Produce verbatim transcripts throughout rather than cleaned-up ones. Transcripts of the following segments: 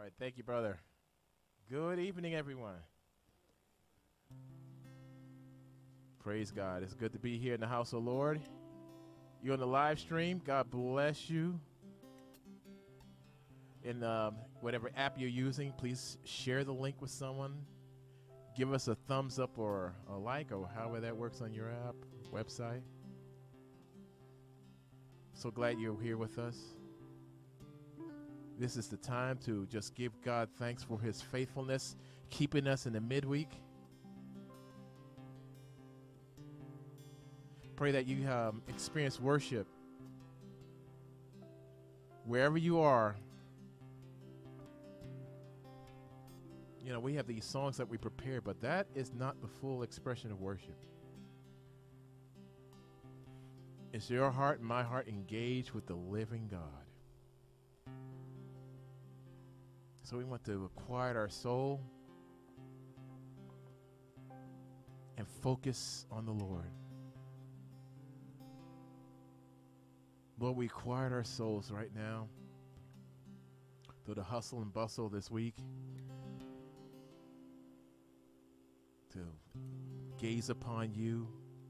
right, thank you, brother. Good evening, everyone. Praise God. It's good to be here in the house of the Lord. You're on the live stream. God bless you. In um, whatever app you're using, please share the link with someone. Give us a thumbs up or a like or however that works on your app, website. So glad you're here with us. This is the time to just give God thanks for his faithfulness, keeping us in the midweek. Pray that you um, experience worship wherever you are. You know, we have these songs that we prepare, but that is not the full expression of worship. Is your heart and my heart engaged with the living God? So we want to quiet our soul and focus on the Lord. Lord, we quiet our souls right now through the hustle and bustle this week to gaze upon you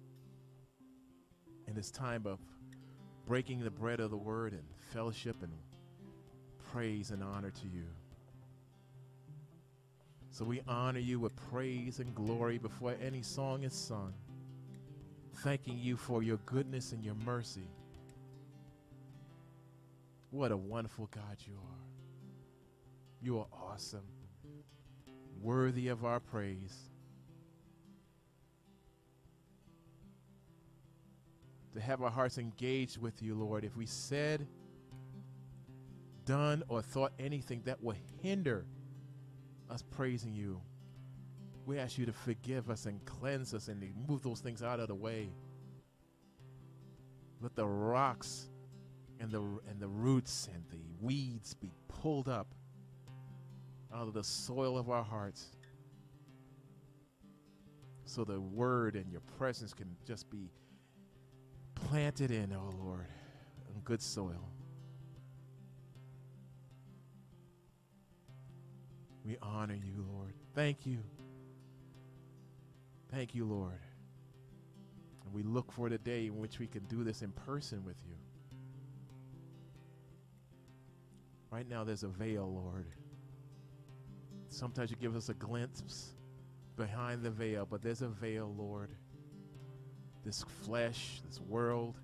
in this time of breaking the bread of the word and fellowship and praise and honor to you. So we honor you with praise and glory before any song is sung, thanking you for your goodness and your mercy. What a wonderful God you are. You are awesome, worthy of our praise. To have our hearts engaged with you, Lord, if we said, done, or thought anything that will hinder us praising you, we ask you to forgive us and cleanse us and move those things out of the way. Let the rocks and the and the roots and the weeds be pulled up out of the soil of our hearts, so the word and your presence can just be planted in, oh Lord, in good soil. We honor you, Lord. Thank you. Thank you, Lord. And we look for the day in which we can do this in person with you. Right now there's a veil, Lord. Sometimes you give us a glimpse behind the veil, but there's a veil, Lord. This flesh, this world.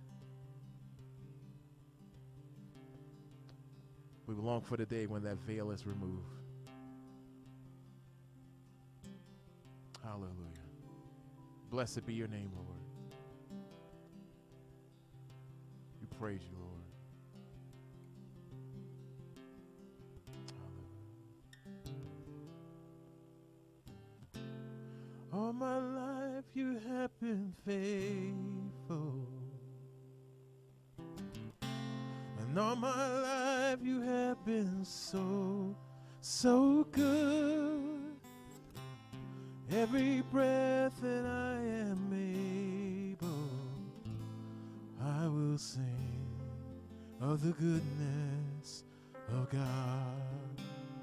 We long for the day when that veil is removed. Hallelujah. Blessed be your name, Lord. We praise you, Lord. Hallelujah. All my life you have been faithful, and all my life you have been so, so good. Every breath that I am able, I will sing of the goodness of God.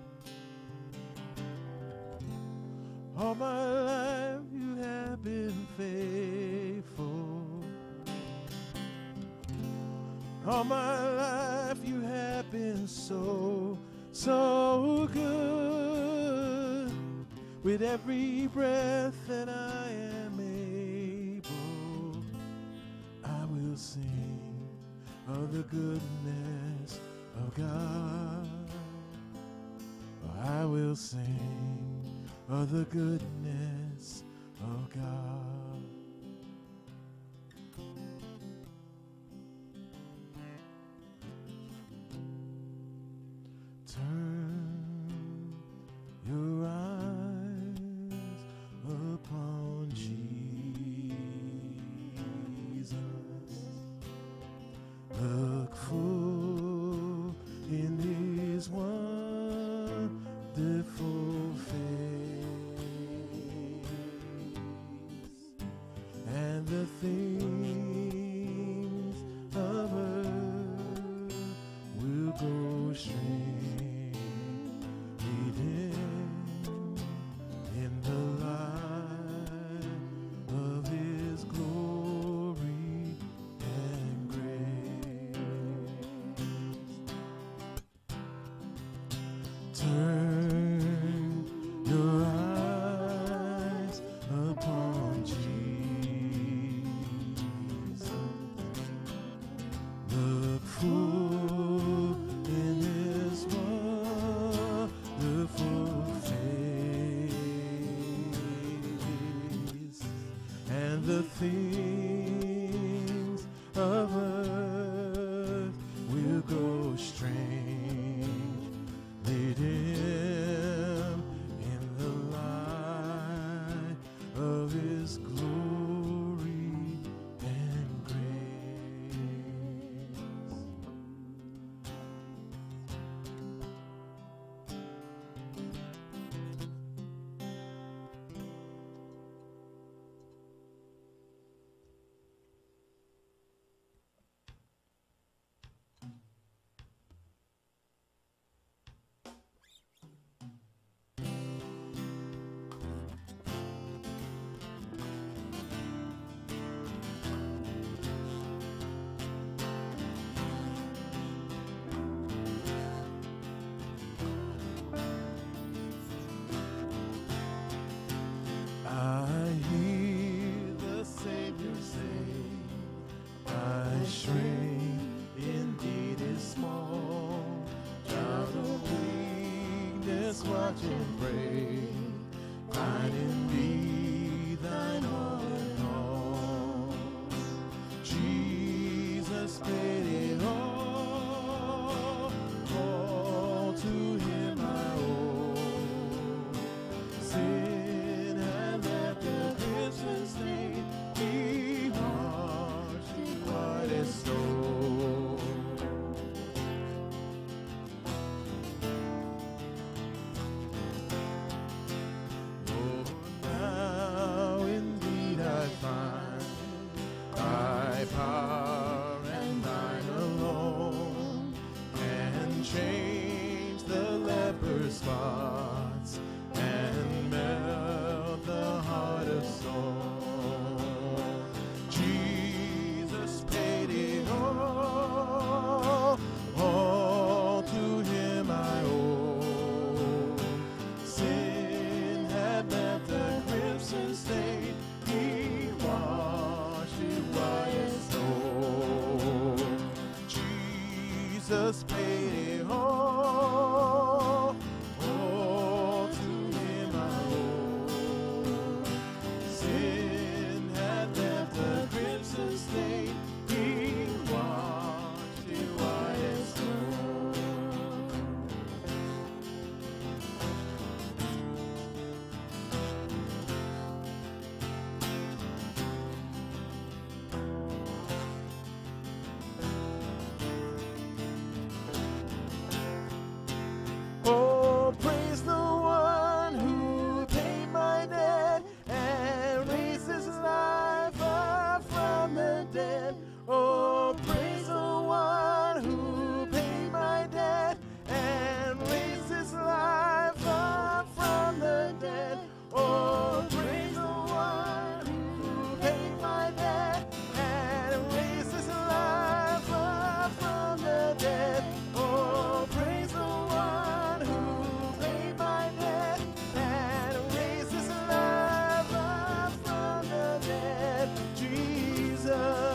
All my life you have been faithful. All my life you have been so, so good. With every breath that I am able, I will sing of the goodness of God. I will sing of the goodness of God. Turn your eyes upon Jesus. Look full in his wonderful face, and the things of earth will grow strange strength indeed is small. Child of weakness, watch and pray. Find in me thine all in all. Jesus paid it all. All to him I owe. Sin had left a crimson stain. He washed it white as snow. Oh, now indeed I find thy power and thine alone can change the leper's spots and melt the heart of stone. Jesus paid it all, all to him I owe. Sin had left a crimson stain, he washed it white as snow. Jesus paid it all, all to him I owe. Sin had left a crimson stain, he washed it white as snow. Oh, praise the one who paid my debt and raised his life up from the dead. Oh, praise the one who paid my debt and raised his life up from the dead. Oh, praise the one who paid my debt and raised his life up from the dead. Oh, praise the one who paid my debt and raised his life up from the dead. Jesus.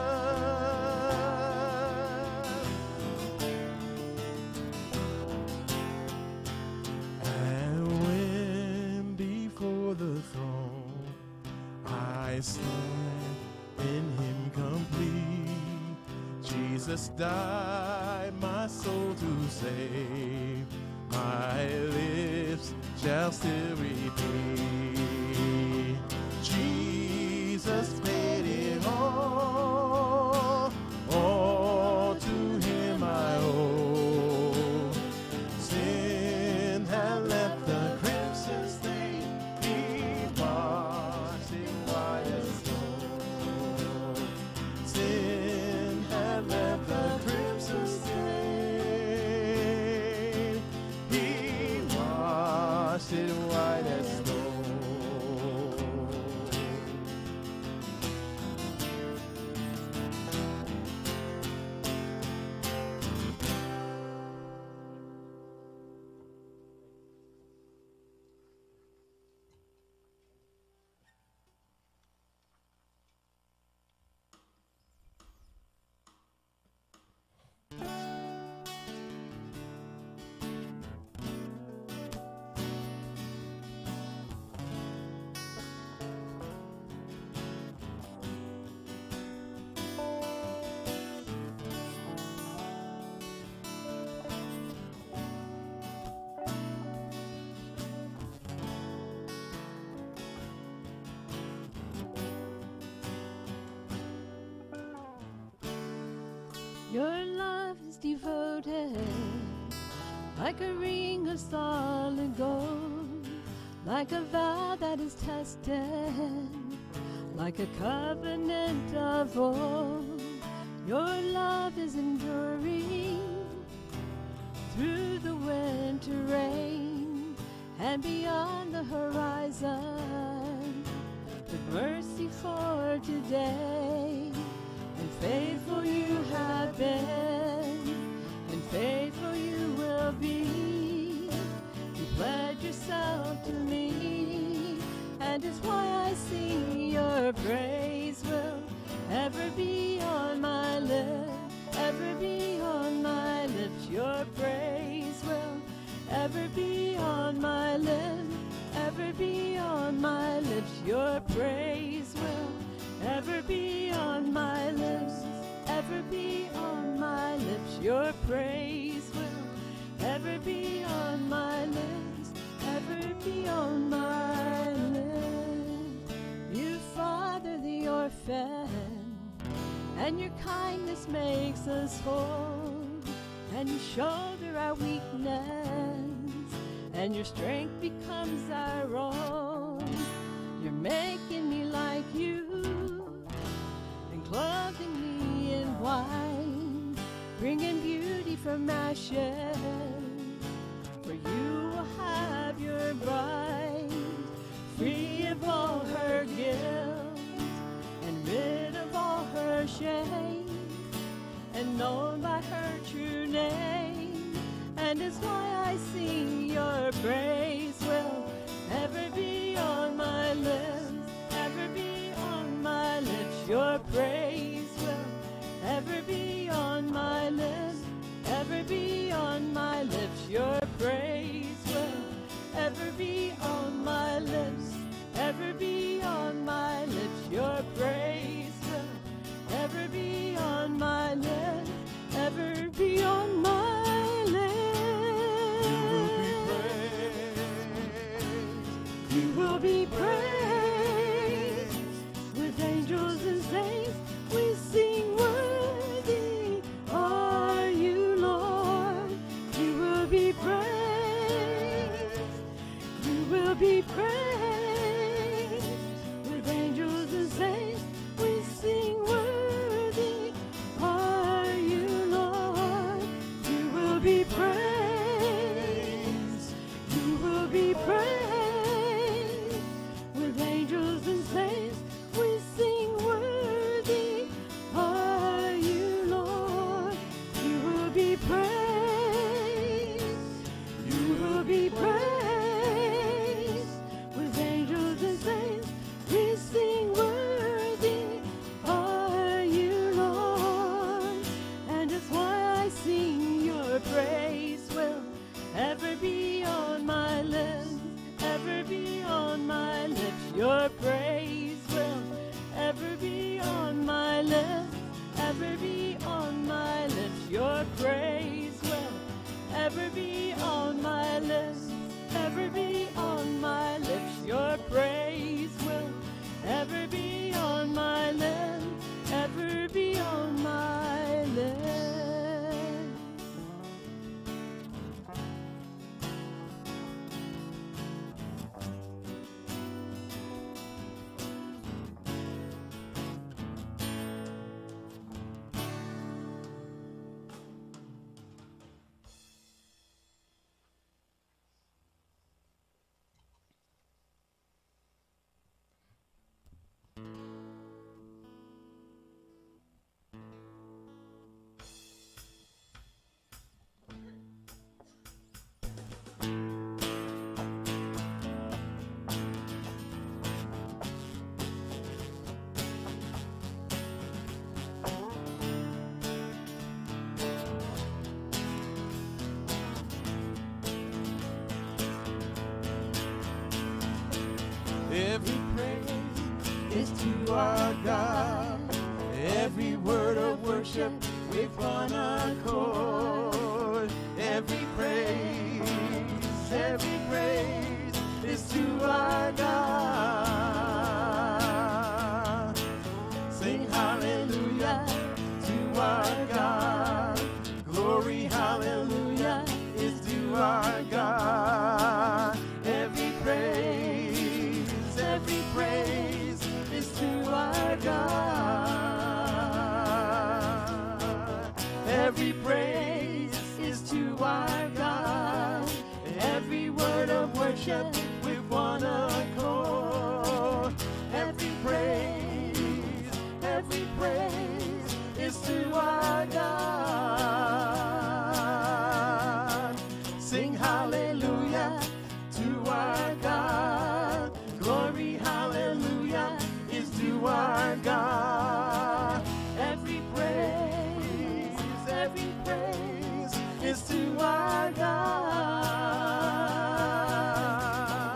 And when before the throne I stand in him complete, Jesus died my soul to save. My lips shall still repeat, Jesus paid it all, all to him I owe. Sin had left the crimson stain, he washed it white as snow. Sin had left the crimson stain, he washed it white as snow. Your love is devoted, like a ring of solid gold, like a vow that is tested, like a covenant of old. Your love is enduring through the winter rain and beyond the horizon, with mercy for today. And faithful you have been, and faithful you will be. You pledge yourself to me, and it's why I sing your praise will ever be on my lips. be on my lips. Your praise will ever be on my lips, ever be on my lips. You father the orphan, and your kindness makes us whole, and you shoulder our weakness, and your strength becomes our own. You're making me like you, and clothing me in white, bringing beauty from ashes. For you will have your bride, free of all her guilt, and rid of all her shame, and known by her true name. And it's why I sing your praise will ever be on my lips, ever be on my lips. Your praise will ever be on my lips, ever be on my lips. Your praise will ever be on my lips, ever be on my lips. Your praise will ever be on my lips, ever be on my lips. You will be praised. With angels and saints we sing, worthy are you, Lord. You will be praised. You will be praised. With angels and saints we sing, worthy are you, Lord. You will be praised. You will be praised. With angels and saints we sing, worthy are you, Lord. You will be praised. You will be praised. With angels and saints we sing, worthy are you, Lord. And it's why I sing your praise will ever be on my lips, ever be on my lips. Your praise will ever be on my lips, ever be on my lips. Your praise will ever be on my lips, ever be on my lips. Your praise will ever be on my lips, ever be on my lips. Every praise is to our God. Every word of worship with one accord. Every praise, every praise is to our God. Sing hallelujah to our God. Glory, hallelujah is to our God. Every praise, every praise is to our God. Every praise is to our God. Every word of worship with one accord. Every praise, every praise is to our God. Sing hallelujah to our God. Glory, hallelujah is to our God. Every praise, every praise is to our God.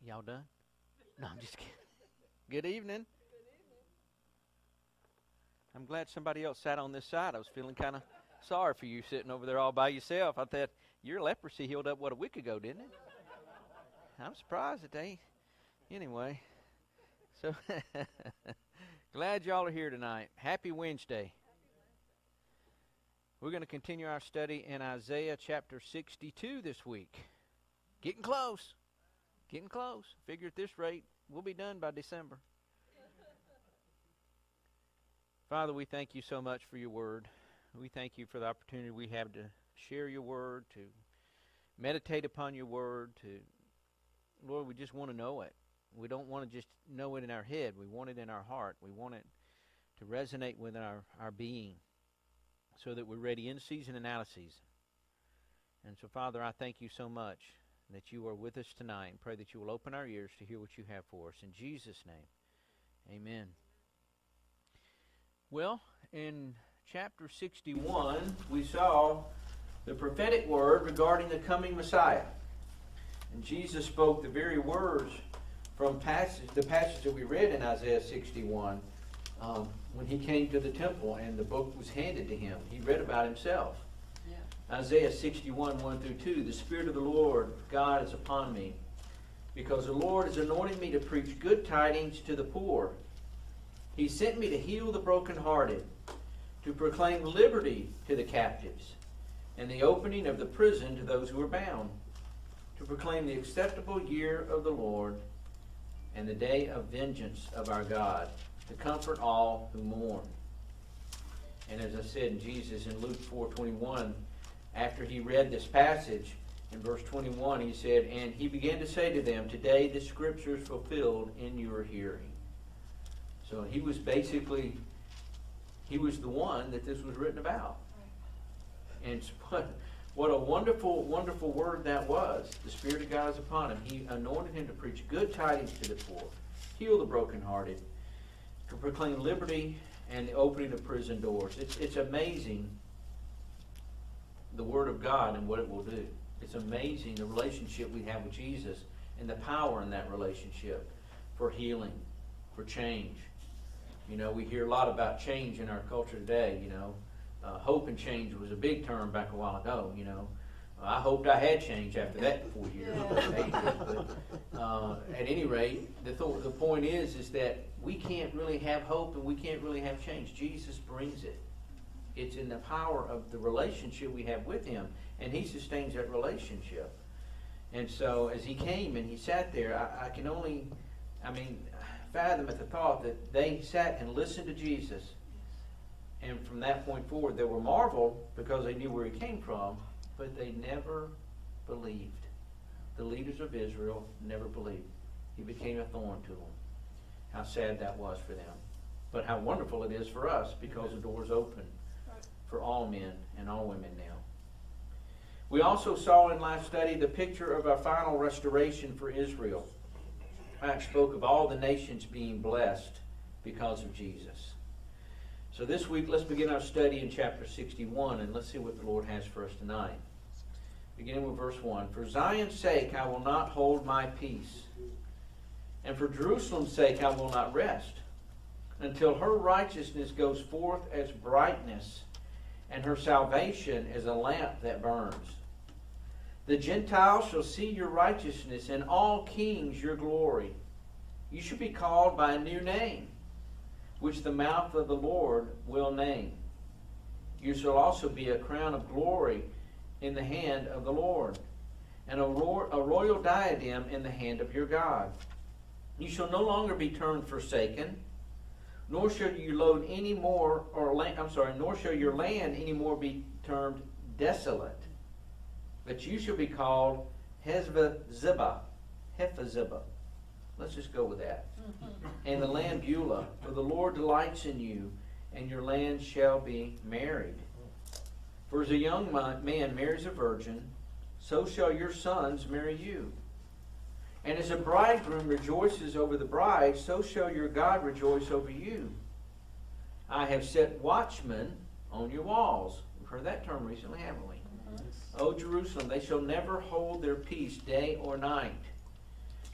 Y'all done? No, I'm just kidding. Good evening. I'm glad somebody else sat on this side. I was feeling kind of sorry for you sitting over there all by yourself. I thought, your leprosy healed up, what, a week ago, didn't it? I'm surprised that they... Anyway, so glad y'all are here tonight. Happy Wednesday. We're going to continue our study in Isaiah chapter sixty-two this week. Getting close. Getting close. Figure at this rate, we'll be done by December. Father, we thank you so much for your word. We thank you for the opportunity we have to share your word, to meditate upon your word, to, Lord, we just want to know it. We don't want to just know it in our head. We want it in our heart. We want it to resonate with our, our being so that we're ready in season and out of season. And so, Father, I thank you so much that you are with us tonight, and pray that you will open our ears to hear what you have for us. In Jesus' name, amen. Well, in chapter sixty-one, we saw the prophetic word regarding the coming Messiah. And Jesus spoke the very words from passage, the passage that we read in Isaiah sixty-one, um, when he came to the temple and the book was handed to him. He read about himself. Yeah. Isaiah sixty-one, one through two, the Spirit of the Lord God is upon me, because the Lord has anointed me to preach good tidings to the poor. He sent me to heal the brokenhearted, to proclaim liberty to the captives, and the opening of the prison to those who are bound, to proclaim the acceptable year of the Lord, and the day of vengeance of our God, to comfort all who mourn. And as I said in Jesus in Luke four twenty-one, after he read this passage, in verse twenty-one, he said, and he began to say to them, today the scripture is fulfilled in your hearing. So he was basically, he was the one that this was written about. And what, what a wonderful, wonderful word that was. The Spirit of God is upon him. He anointed him to preach good tidings to the poor, heal the brokenhearted, to proclaim liberty and the opening of prison doors. It's, it's amazing, the Word of God and what it will do. It's amazing the relationship we have with Jesus and the power in that relationship for healing, for change. You know, we hear a lot about change in our culture today, you know. Uh, hope and change was a big term back a while ago, you know. I hoped I had change after that four years. Yeah. But, uh, at any rate, the, th- the point is, is that we can't really have hope and we can't really have change. Jesus brings it. It's in the power of the relationship we have with him, and he sustains that relationship. And so as he came and he sat there, I, I can only, I mean, fathom at the thought that they sat and listened to Jesus. And from that point forward, they were marveled because they knew where he came from, but they never believed. The leaders of Israel never believed. He became a thorn to them. How sad that was for them. But how wonderful it is for us, because the door's open for all men and all women now. We also saw in last study the picture of our final restoration for Israel. I spoke of all the nations being blessed because of Jesus. So this week, let's begin our study in chapter sixty-one, and let's see what the Lord has for us tonight. Beginning with verse one. For Zion's sake I will not hold my peace, and for Jerusalem's sake I will not rest, until her righteousness goes forth as brightness, and her salvation as a lamp that burns. The Gentiles shall see your righteousness, and all kings your glory. You shall be called by a new name, which the mouth of the Lord will name. You shall also be a crown of glory in the hand of the Lord, and a, ro- a royal diadem in the hand of your God. You shall no longer be termed forsaken, nor shall you load any more, or land, I'm sorry, nor shall your land any more be termed desolate, but you shall be called Hezvah-Zibbah, Hephazibah. Let's just go with that. And the land Beulah, for the Lord delights in you, and your land shall be married. For as a young man marries a virgin, so shall your sons marry you. And as a bridegroom rejoices over the bride, so shall your God rejoice over you. I have set watchmen on your walls. We've heard that term recently, haven't we? Mm-hmm. O Jerusalem, they shall never hold their peace day or night.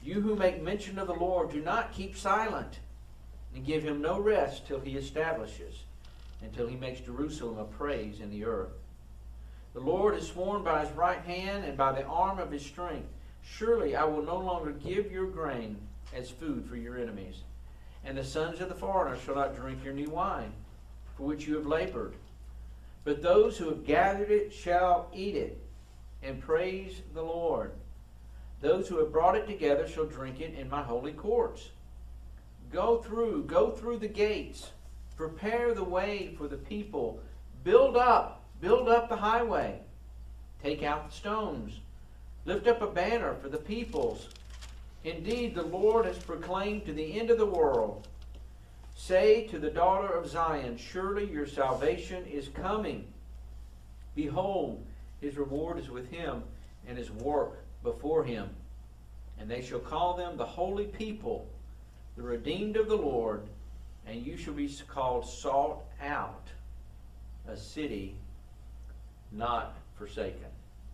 You who make mention of the Lord, do not keep silent, and give him no rest till he establishes, until he makes Jerusalem a praise in the earth. The Lord has sworn by his right hand and by the arm of his strength, surely I will no longer give your grain as food for your enemies, and the sons of the foreigner shall not drink your new wine, for which you have labored. But those who have gathered it shall eat it, and praise the Lord. Those who have brought it together shall drink it in my holy courts. Go through, go through the gates. Prepare the way for the people. Build up, build up the highway. Take out the stones. Lift up a banner for the peoples. Indeed, the Lord has proclaimed to the end of the world. Say to the daughter of Zion, surely your salvation is coming. Behold, his reward is with him, and his work before him. And they shall call them the holy people, the redeemed of the Lord, and you shall be called sought out, a city not forsaken.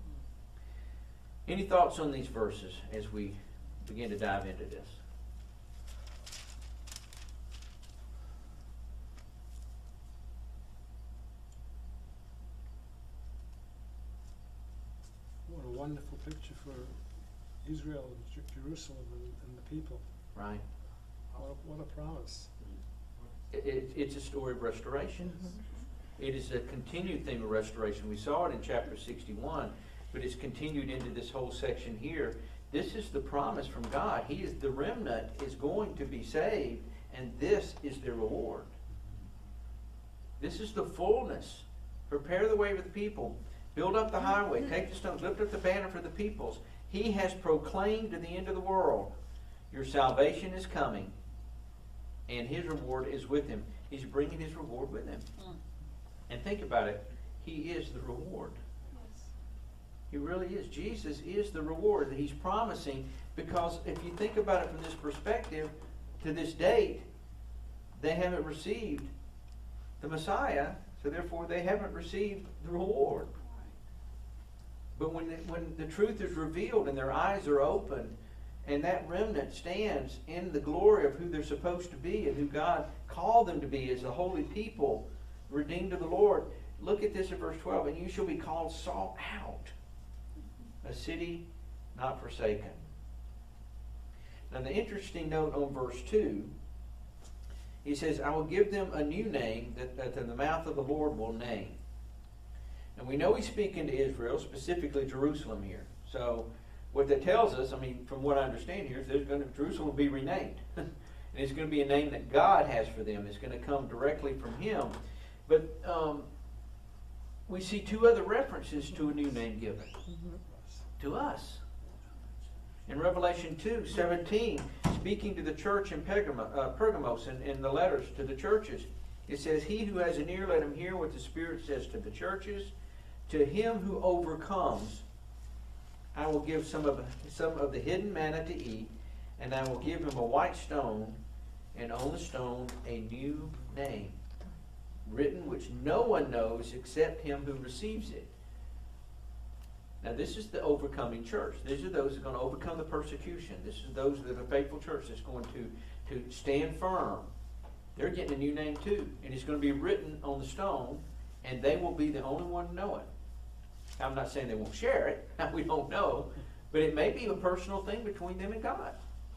Any thoughts on these verses as we begin to dive into this? What a wonderful picture for Israel, Jer- Jerusalem, and, and the people. Right? What a, what a promise. It, it, it's a story of restoration. Mm-hmm. It is a continued theme of restoration. We saw it in chapter sixty-one, but it's continued into this whole section here. This is the promise from God. He is the remnant is going to be saved, and this is their reward. This is the fullness. Prepare the way for the people. Build up the highway. Take the stones. Lift up the banner for the peoples. He has proclaimed to the end of the world, your salvation is coming, and his reward is with him. He's bringing his reward with him. Mm. And think about it. He is the reward. Yes. He really is. Jesus is the reward that he's promising, because if you think about it from this perspective, to this date, they haven't received the Messiah, so therefore they haven't received the reward. But when the, when the truth is revealed and their eyes are opened, and that remnant stands in the glory of who they're supposed to be and who God called them to be as a holy people, redeemed of the Lord. Look at this in verse twelve. And you shall be called sought out, a city not forsaken. Now the interesting note on verse two, he says, I will give them a new name that, that the mouth of the Lord will name. And we know he's speaking to Israel, specifically Jerusalem here. So what that tells us, I mean, from what I understand here, is there's going to, Jerusalem will be renamed. And it's going to be a name that God has for them. It's going to come directly from him. But um, we see two other references to a new name given. Mm-hmm. To us. In Revelation two seventeen, speaking to the church in Pergamos, uh, Pergamos in, in the letters to the churches, it says, he who has an ear, let him hear what the Spirit says to the churches. To him who overcomes, I will give some of some of the hidden manna to eat, and I will give him a white stone, and on the stone a new name, written which no one knows except him who receives it. Now this is the overcoming church. These are those that are going to overcome the persecution. This is those that are a faithful church that's going to, to stand firm. They're getting a new name too, and it's going to be written on the stone, and they will be the only one to know it. I'm not saying they won't share it. We don't know. But it may be a personal thing between them and God.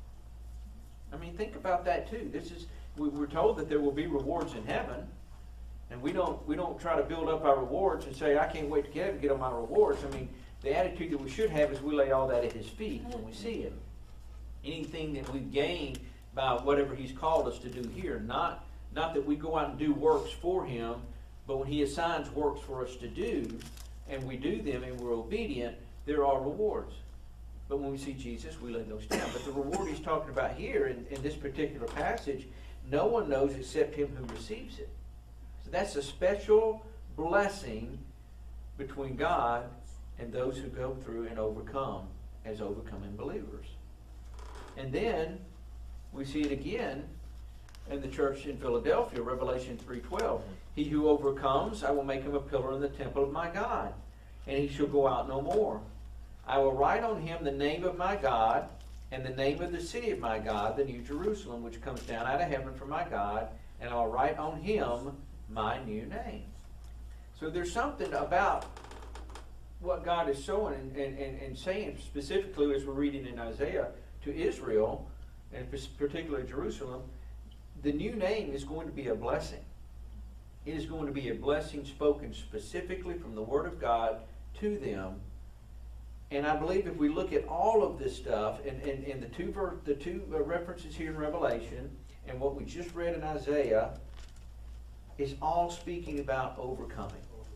I mean, think about that too. This is we we're told that there will be rewards in heaven. And we don't we don't try to build up our rewards and say, I can't wait to get it, get on my rewards. I mean, the attitude that we should have is we lay all that at his feet when we see it. Anything that we gain by whatever he's called us to do here. Not not that we go out and do works for him, but when he assigns works for us to do, and we do them and we're obedient, there are rewards. But when we see Jesus, we lay those down. But the reward he's talking about here in, in this particular passage, no one knows except him who receives it. So that's a special blessing between God and those who go through and overcome as overcoming believers. And then we see it again in the church in Philadelphia, Revelation three twelve. He who overcomes, I will make him a pillar in the temple of my God, and he shall go out no more. I will write on him the name of my God and the name of the city of my God, the New Jerusalem, which comes down out of heaven from my God, and I'll write on him my new name. So there's something about what God is showing and, and, and, and saying specifically as we're reading in Isaiah to Israel, and particularly Jerusalem, the new name is going to be a blessing. It is going to be a blessing spoken specifically from the Word of God to them. And I believe if we look at all of this stuff, and, and, and the two ver- the two uh, references here in Revelation, and what we just read in Isaiah, is all speaking about overcoming.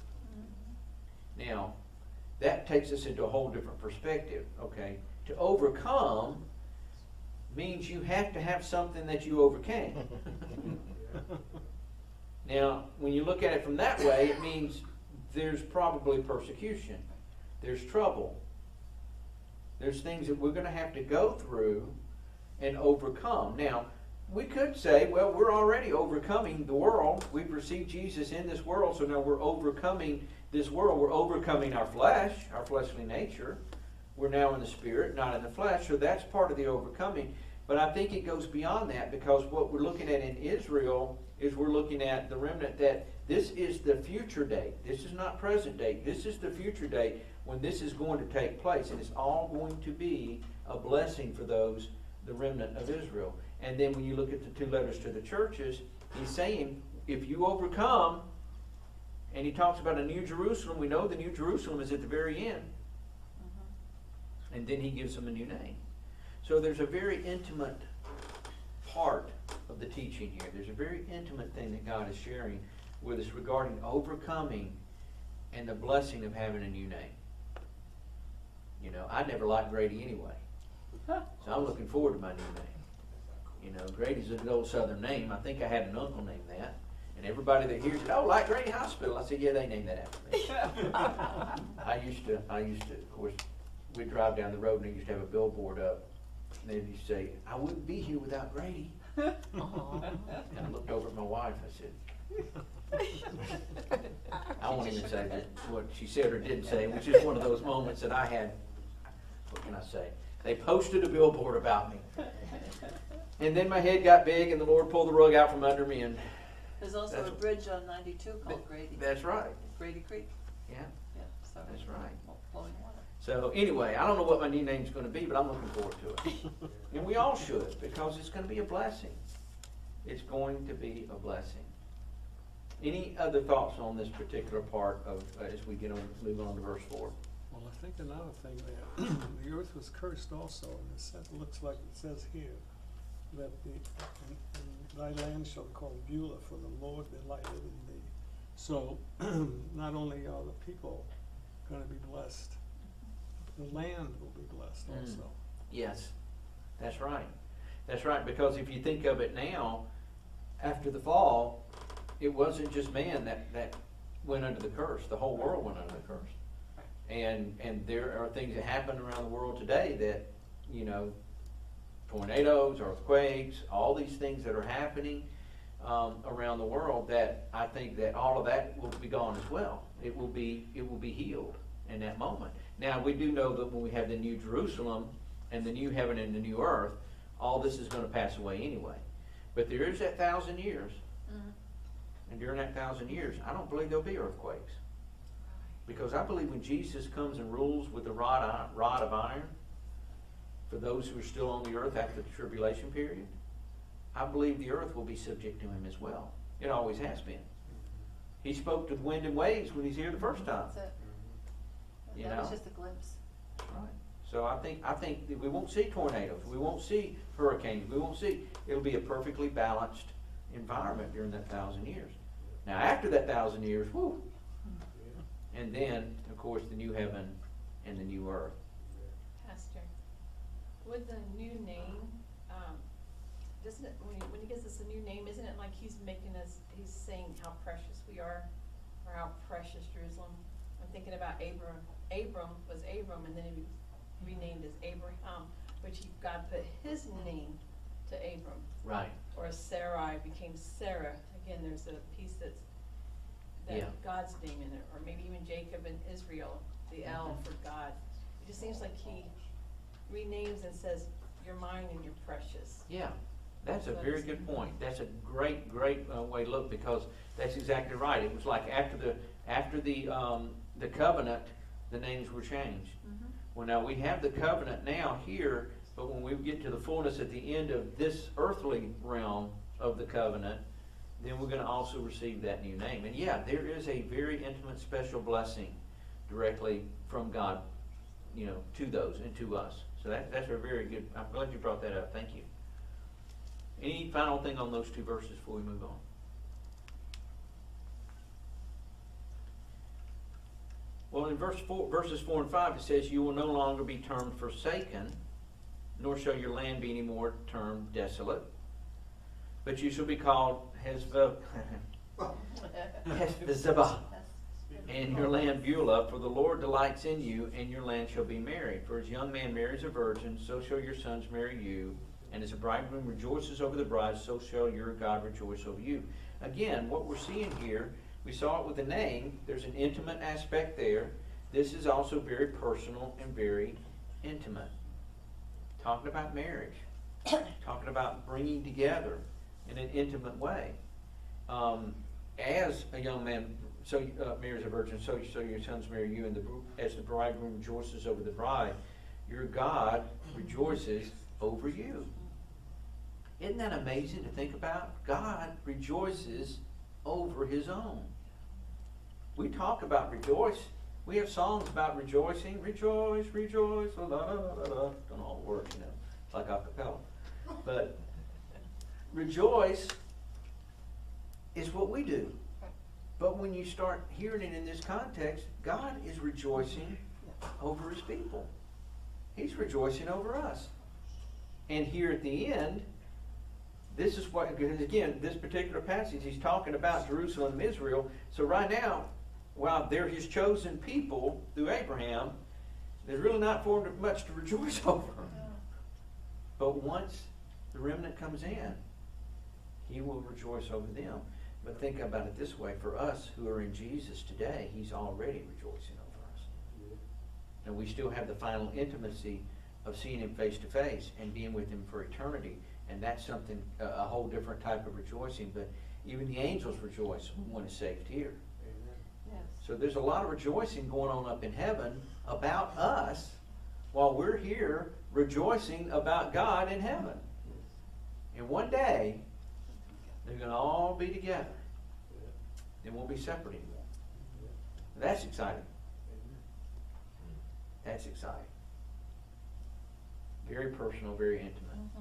Now, that takes us into a whole different perspective, okay? To overcome means you have to have something that you overcame. Now, when you look at it from that way, it means there's probably persecution. There's trouble. There's things that we're going to have to go through and overcome. Now, we could say, well, we're already overcoming the world. We've received Jesus in this world, so now we're overcoming this world. We're overcoming our flesh, our fleshly nature. We're now in the spirit, not in the flesh, so that's part of the overcoming. But I think it goes beyond that, because what we're looking at in Israel is we're looking at the remnant, that this is the future date. This is not present date. This is the future date when this is going to take place. And it's all going to be a blessing for those, the remnant of Israel. And then when you look at the two letters to the churches, he's saying, if you overcome, and he talks about a New Jerusalem, we know the New Jerusalem is at the very end. Mm-hmm. And then he gives them a new name. So there's a very intimate part of the teaching here. There's a very intimate thing that God is sharing with us regarding overcoming and the blessing of having a new name. You know, I never liked Grady anyway. So I'm looking forward to my new name. You know, Grady's an old Southern name. I think I had an uncle named that. And everybody that hears it, oh, like Grady Hospital. I said, yeah, they named that after me. I used to, I used to, of course, we'd drive down the road and they used to have a billboard up. And they'd used to say, I wouldn't be here without Grady. And I looked over at my wife. I said, I won't even say that, what she said or didn't say. It was just one of those moments that I had. What can I say? They posted a billboard about me. And then my head got big and the Lord pulled the rug out from under me. And there's also that's, a bridge on ninety-two called Grady. That's right. Grady Creek. Yeah. Yeah. So that's right. Flowing water. So anyway, I don't know what my new name's going to be, but I'm looking forward to it. And we all should, because it's going to be a blessing. It's going to be a blessing. Any other thoughts on this particular part of uh, as we get on, move on to verse four? Well, I think another thing there, the earth was cursed also, and it says, looks like it says here, that the, and, and thy land shall be called Beulah, for the Lord delighted in thee. So, not only are the people going to be blessed, the land will be blessed Mm. also. Yes, that's right. That's right, because if you think of it now, after the fall, it wasn't just man that, that went under the curse. The whole world went under the curse. And and there are things that happen around the world today that, you know, tornadoes, earthquakes, all these things that are happening um, around the world, that I think that all of that will be gone as well. It will be it will be healed in that moment. Now, we do know that when we have the New Jerusalem and the new heaven and the new earth, all this is going to pass away anyway. But there is that thousand years. Mm-hmm. And during that thousand years, I don't believe there'll be earthquakes. Because I believe when Jesus comes and rules with the rod, rod of iron, for those who are still on the earth after the tribulation period, I believe the earth will be subject to him as well. It always has been. He spoke to the wind and waves when he's here the first time. That's it. You that know? was just a glimpse. Right. So I think I think that we won't see tornadoes. We won't see hurricanes. We won't see. It'll be a perfectly balanced environment during that thousand years. Now, after that thousand years, whoo. And then, of course, the new heaven and the new earth. Pastor, with the new name, um, doesn't it, when he, when he gives us a new name, isn't it like he's making us, he's saying how precious we are, or how precious Jerusalem? I'm thinking about Abram. Abram was Abram, and then he was renamed as Abraham, which he, God put his name to Abram. Right. Or Sarai became Sarah. Again, there's a piece that's that Yeah. God's name in it, or maybe even Jacob and Israel, the L Mhm. for God. It just seems like he renames and says, you're mine and you're precious. Yeah, that's a That's- very good point. That's a great, great uh, way to look, because that's exactly right. It was like after the after the um, the covenant, the names were changed. Mm-hmm. Well, now we have the covenant now here, but when we get to the fullness at the end of this earthly realm of the covenant, then we're going to also receive that new name. And yeah, there is a very intimate, special blessing directly from God, you know, to those and to us. So that, that's a very good, I'm glad you brought that up. Thank you. Any final thing on those two verses before we move on? Well, in verse four, verses four and five, it says, "You will no longer be termed forsaken, nor shall your land be any more termed desolate. But you shall be called Hezbollah, Hezbollah, and your land Beulah, for the Lord delights in you, and your land shall be married. For as a young man marries a virgin, so shall your sons marry you. And as a bridegroom rejoices over the bride, so shall your God rejoice over you." Again, what we're seeing here, we saw it with the name. There's an intimate aspect there. This is also very personal and very intimate. Talking about marriage. Talking about bringing together in an intimate way. Um, as a young man so uh, marries a virgin, so, so your sons marry you. And the, as the bridegroom rejoices over the bride, your God rejoices over you. Isn't that amazing to think about? God rejoices over his own. We talk about rejoice. We have songs about rejoicing. Rejoice, rejoice, la la la la la. Don't know all the words, you know. It's like a cappella. But rejoice is what we do. But when you start hearing it in this context, God is rejoicing over his people. He's rejoicing over us. And here at the end, this is what, because again, this particular passage, he's talking about Jerusalem and Israel. So right now, while they're his chosen people through Abraham, there's really not for them much to rejoice over. But once the remnant comes in, he will rejoice over them. But think about it this way. For us who are in Jesus today, he's already rejoicing over us. And we still have the final intimacy of seeing him face to face and being with him for eternity. And that's something, a, a whole different type of rejoicing. But even the angels rejoice when one is saved here. Yes. So there's a lot of rejoicing going on up in heaven about us, while we're here rejoicing about God in heaven. And one day, they're going to all be together. They won't be separate anymore. That's exciting. That's exciting. Very personal, very intimate. Mm-hmm.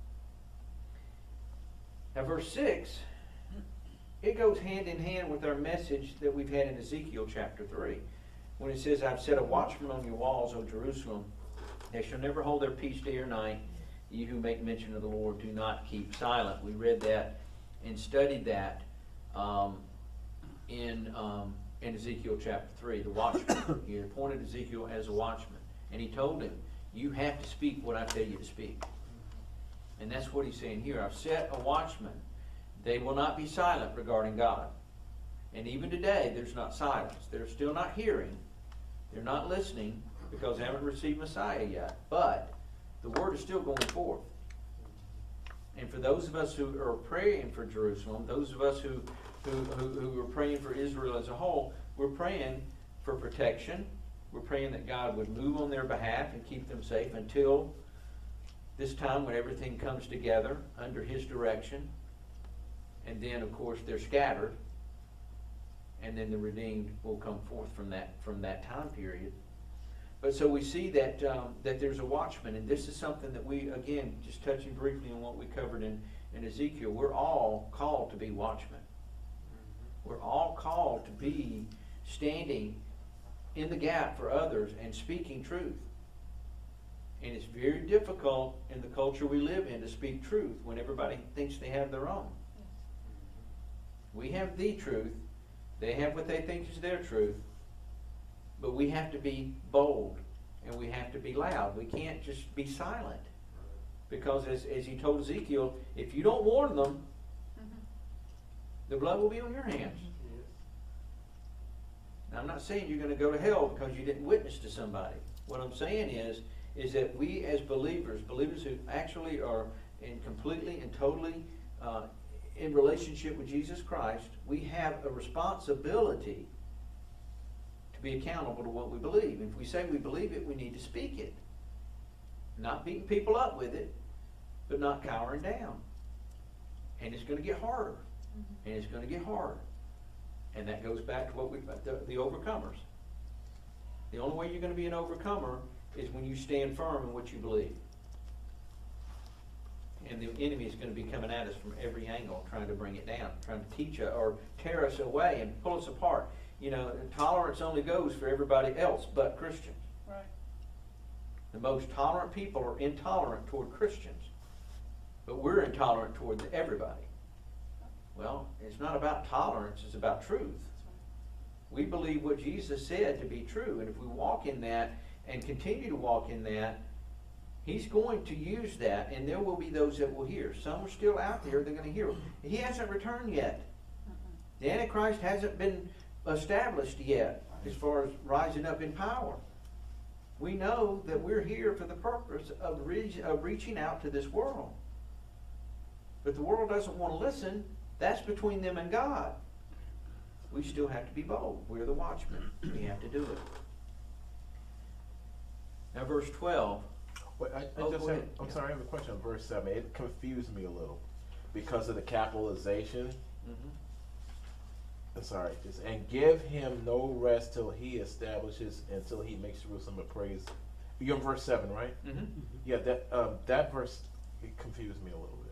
Now verse six, it goes hand in hand with our message that we've had in Ezekiel chapter three. When it says, "I've set a watchman on your walls, O Jerusalem. They shall never hold their peace day or night. You who make mention of the Lord, do not keep silent." We read that and studied that um, in um, in Ezekiel chapter three. The watchman. He appointed Ezekiel as a watchman. And he told him, you have to speak what I tell you to speak. And that's what he's saying here. I've set a watchman. They will not be silent regarding God. And even today, there's not silence. They're still not hearing. They're not listening because they haven't received Messiah yet. But the word is still going forth. And for those of us who are praying for Jerusalem, those of us who, who, who, who are praying for Israel as a whole, we're praying for protection. We're praying that God would move on their behalf and keep them safe until this time when everything comes together under his direction. And then, of course, they're scattered. And then the redeemed will come forth from that from that time period. But so we see that um, that there's a watchman, and this is something that we, again, just touching briefly on what we covered in, in Ezekiel, we're all called to be watchmen. We're all called to be standing in the gap for others and speaking truth. And it's very difficult in the culture we live in to speak truth when everybody thinks they have their own. We have the truth. They have what they think is their truth. But we have to be bold and we have to be loud. We can't just be silent. Because as, as he told Ezekiel, if you don't warn them, Mm-hmm. the blood will be on your hands. Now, I'm not saying you're going to go to hell because you didn't witness to somebody. What I'm saying is, is that we as believers, believers who actually are in completely and totally uh, in relationship with Jesus Christ, we have a responsibility to be accountable to what we believe. If we say we believe it, we need to speak it. Not beating people up with it, but not cowering down. And it's going to get harder. Mm-hmm. And it's going to get harder. And that goes back to what we, the, the overcomers. The only way you're going to be an overcomer is when you stand firm in what you believe. And the enemy is going to be coming at us from every angle, trying to bring it down, trying to teach us or tear us away and pull us apart. You know, tolerance only goes for everybody else but Christians. Right. The most tolerant people are intolerant toward Christians, but we're intolerant toward everybody. Well, it's not about tolerance, it's about truth. We believe what Jesus said to be true, and if we walk in that and continue to walk in that, He's going to use that, and there will be those that will hear. Some are still out there, they're going to hear Him. He hasn't returned yet. The Antichrist hasn't been established yet as far as rising up in power. We know that we're here for the purpose of, re- of reaching out to this world. But the world doesn't want to listen. That's between them and God. We still have to be bold. We're the watchmen. We have to do it. Now verse twelve. Wait, I, I Oh, just go have, ahead. I'm Yeah. sorry, I have a question on verse seven. It confused me a little because of the capitalization. Mm-hmm. I'm sorry. It's, and give him no rest till he establishes, until he makes Jerusalem a praise. You're in verse seven, right? Mm-hmm. Yeah, that um, that verse, it confused me a little bit.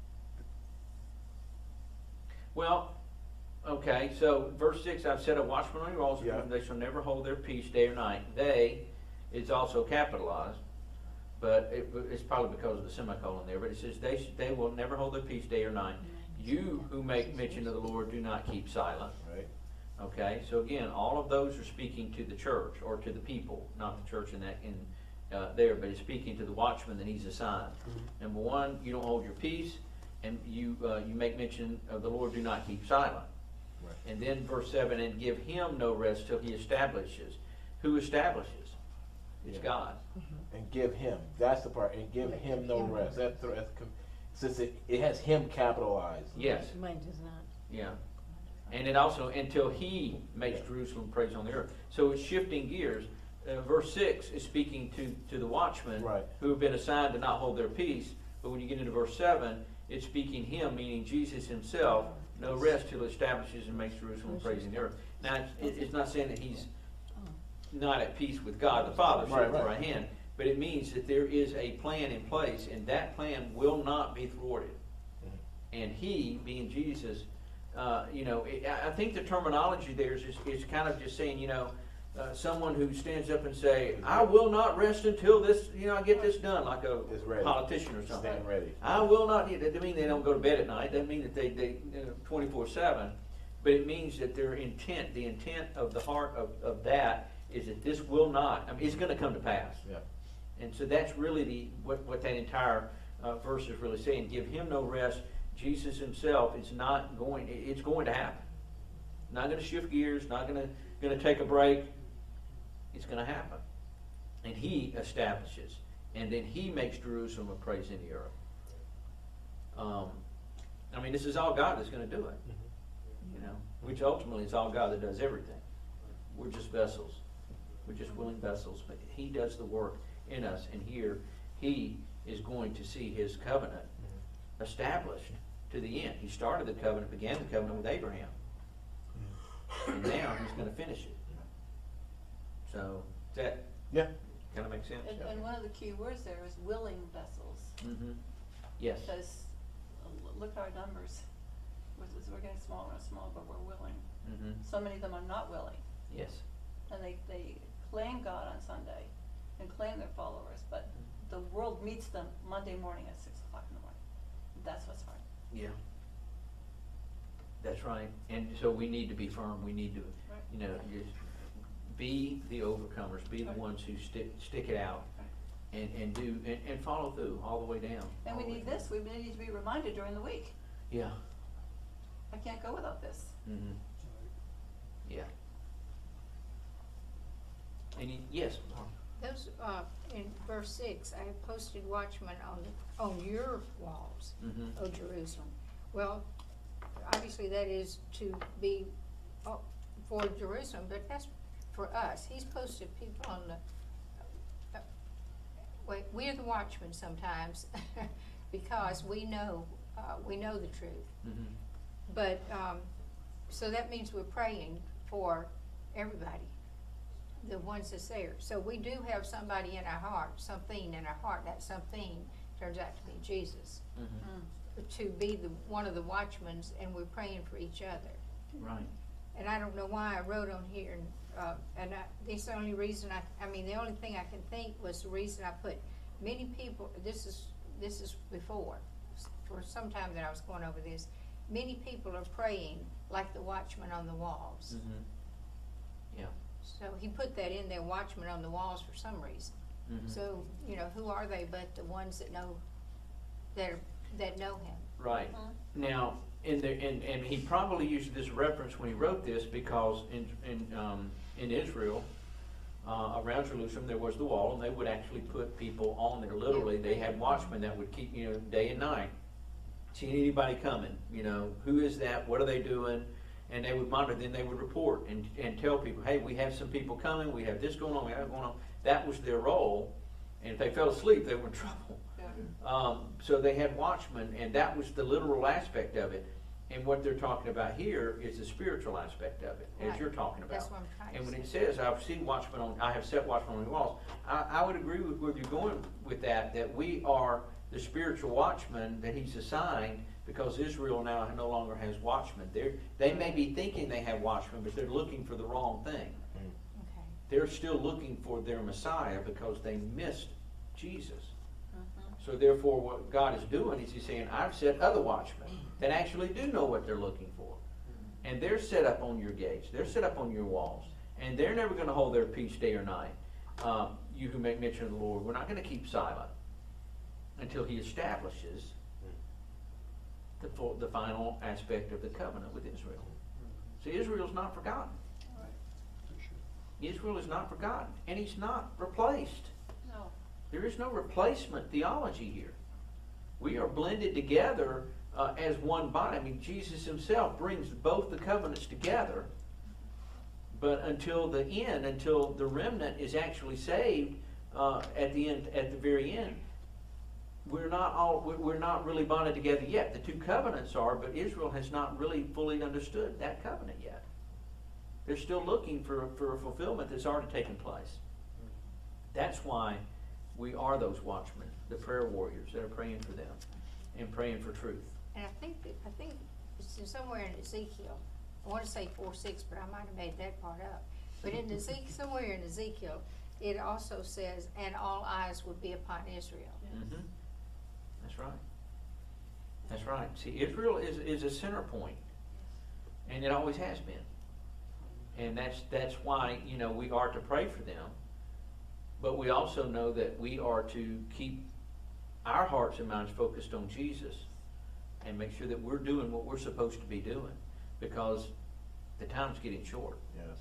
Well, okay, so verse six, I've set a watchman on your walls, Yeah. they shall never hold their peace day or night. They, it's also capitalized, but it, it's probably because of the semicolon there, but it says they, sh- they will never hold their peace day or night. You who make mention of the Lord, do not keep silent. Right. Okay, so again, all of those are speaking to the church, or to the people, not the church in that, in, uh, there, but it's speaking to the watchman that he's assigned. Mm-hmm. Number one, you don't hold your peace, and you, uh, you make mention of the Lord, do not keep silent. Right. And then verse seven, and give him no rest till he establishes. Who establishes? It's Yeah. God. And give him. That's the part. And give him no rest. That, that's, com- since it, it has him capitalized. Yes, Mine does not. yeah. And it also, until he makes Jerusalem praise on the earth. So it's shifting gears. Uh, verse six is speaking to, to the watchmen Right. who have been assigned to not hold their peace. But when you get into verse seven, it's speaking him, meaning Jesus himself, no rest till he establishes and makes Jerusalem praise in the earth. Now, it's, it's not saying that he's not at peace with God the Father, sitting at the Right, right right. hand, but it means that there is a plan in place, and that plan will not be thwarted. Mhm. And he, being Jesus, uh, you know, it, I I think the terminology there is, is, is kind of just saying, you know, uh, someone who stands up and say, I will not rest until this, you know, I get this done, like a Is ready. politician or something. Stand ready. I will not, that doesn't mean they don't go to bed at night, doesn't mean that they, they, you know, twenty-four seven, but it means that their intent, the intent of the heart of, of that is that this will not, I mean, it's gonna come to pass. Yeah. And so that's really the, what, what that entire uh, verse is really saying, give him no rest. Jesus himself is not going, it- it's going to happen. Not gonna shift gears, not gonna, gonna take a break. It's gonna happen. And he establishes, and then he makes Jerusalem a praise in the earth. Um, I mean, this is all God that's gonna do it, you know, which ultimately is all God that does everything. We're just vessels. We're just willing vessels, but he does the work in us, and here he is going to see his covenant established to the end. He started the covenant, began the covenant with Abraham, and now he's going to finish it. So does that Yeah. kind of make sense? And, and one of the key words there is willing vessels, Mm-hmm. Yes. because uh, look at our numbers. We're, we're getting smaller and smaller, but we're willing. Mm-hmm. So many of them are not willing, Yes. and they, they claim God on Sunday and claim they're followers, but the world meets them Monday morning at six o'clock in the morning. That's what's hard. Yeah. That's right. And so we need to be firm. We need to, Right. you know, just be the overcomers. Be the Right. ones who stick stick it out Right. and, and do and, and follow through all the way down. And all we the way need down. this, we need to be reminded during the week. Yeah. I can't go without this. Mm-hmm. Yeah. Any, yes, Mark. Those, uh, in verse six, I have posted watchmen on, the- on your walls, Mhm. O Jerusalem. Well, obviously that is to be, uh, for Jerusalem, but that's for us. He's posted people on the, uh, wait, we're the watchmen sometimes, because we know, uh, we know the truth. Mhm. But, um, so that means we're praying for everybody, the ones that's there. So we do have somebody in our heart, something in our heart. That something turns out to be Jesus, Mhm. to be the, one of the watchmen, and we're praying for each other. Right. And I don't know why I wrote on here, and, uh, and I, this is the only reason I, I mean, the only thing I can think was the reason I put, many people, this is, this is before, for some time that I was going over this, many people are praying like the watchman on the walls. Mhm. Yeah. So he put that in there, watchmen on the walls, for some reason. Mhm. So, you know, who are they but the ones that know, that, are- that know him? Right. Mhm. Now, in the, and, and he probably used this reference when he wrote this because in, in, um, in Israel, uh, around Jerusalem, there was the wall, and they would actually put people on there, literally. They had watchmen that would keep, you know, day and night, seeing anybody coming, you know, who is that, what are they doing? And they would monitor, then they would report and, and tell people, hey, we have some people coming, we have this going on, we have that going on. That was their role, and if they fell asleep, they were in trouble. Um, so they had watchmen, and that was the literal aspect of it. And what they're talking about here is the spiritual aspect of it, as Right. you're talking about. That's what I'm trying to And when it say. says, I've seen watchmen on, I have set watchmen on the walls, I, I would agree with where you're going with that, that we are the spiritual watchmen that he's assigned, because Israel now no longer has watchmen. They're, they may be thinking they have watchmen, but they're looking for the wrong thing. Okay. They're still looking for their Messiah because they missed Jesus. Mhm. So therefore, what God is doing is he's saying, I've set other watchmen that actually do know what they're looking for. And they're set up on your gates. They're set up on your walls. And they're never going to hold their peace day or night. Um, you who make mention of the Lord, we're not going to keep silent until he establishes the, full, the final aspect of the covenant with Israel. See, Israel's not forgotten. Israel is not forgotten. And he's not replaced. No. There is no replacement theology here. We are blended together uh, as one body. I mean, Jesus himself brings both the covenants together. But until the end, until the remnant is actually saved uh, at the end, at the very end, we're not all we're- we're not really bonded together yet. The two covenants are, but Israel has not really fully understood that covenant yet. They're still looking for for a fulfillment that's already taken place. That's why we are those watchmen, the prayer warriors that are praying for them and praying for truth. And I think that, I think it's in somewhere in Ezekiel, I want to say four six, but I might have made that part up. But in Ezekiel, somewhere in Ezekiel, it also says, and all eyes would be upon Israel. Mm-hmm. That's right. That's right. See, Israel is, is a center point, and it always has been. And that's that's why, you know, we are to pray for them. But we also know that we are to keep our hearts and minds focused on Jesus and make sure that we're doing what we're supposed to be doing, because the time's getting short. Yes.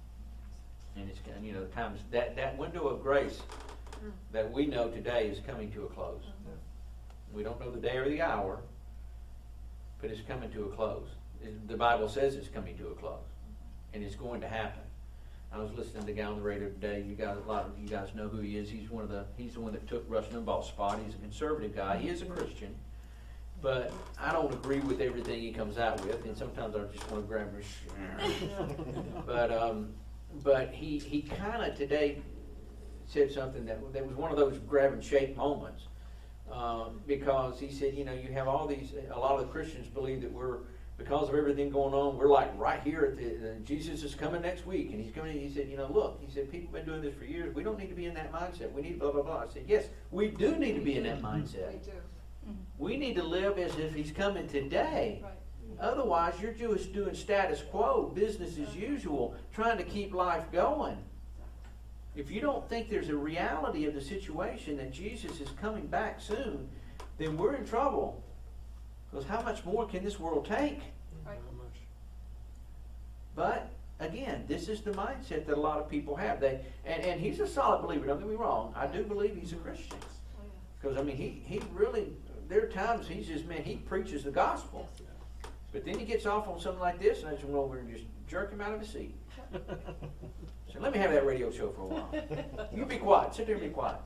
And it's, you know, the time's, that, that window of grace that we know today is coming to a close. Yeah. We don't know the day or the hour, but it's coming to a close. It- The Bible says it's coming to a close, and it's going to happen. I was listening to the guy on the radio today. You guys, a lot of you guys know who he is. He's one of the. He's the one that took Rush Limbaugh's spot. He's a conservative guy. He is a Christian, but I don't agree with everything he comes out with, and sometimes I just want to grab him. But um, but he he kind of today said something that that was one of those grab and shake moments, um, because he said, you know, you have all these. A lot of the Christians believe that we're, because of everything going on, we're like right here at the, uh, Jesus is coming next week, and he's coming. He said, you know, look, he said, people have been doing this for years. We don't need to be in that mindset. We need blah blah blah. I said, yes, we do need to be in that mindset. We do. We need to live as if he's coming today. Right. Otherwise, you're just doing status quo, business as usual, trying to keep life going. If you don't think there's a reality of the situation that Jesus is coming back soon, then we're in trouble. Because how much more can this world take? Right. How much? But again, this is the mindset that a lot of people have. They and, and he's a solid believer, don't get me wrong. I do believe he's a Christian. Because, I mean, he, he really, there are times he's just, man, he preaches the gospel. But then he gets off on something like this, and I just went over and just jerk him out of his seat. So let me have that radio show for a while. You be quiet. Sit there and be quiet.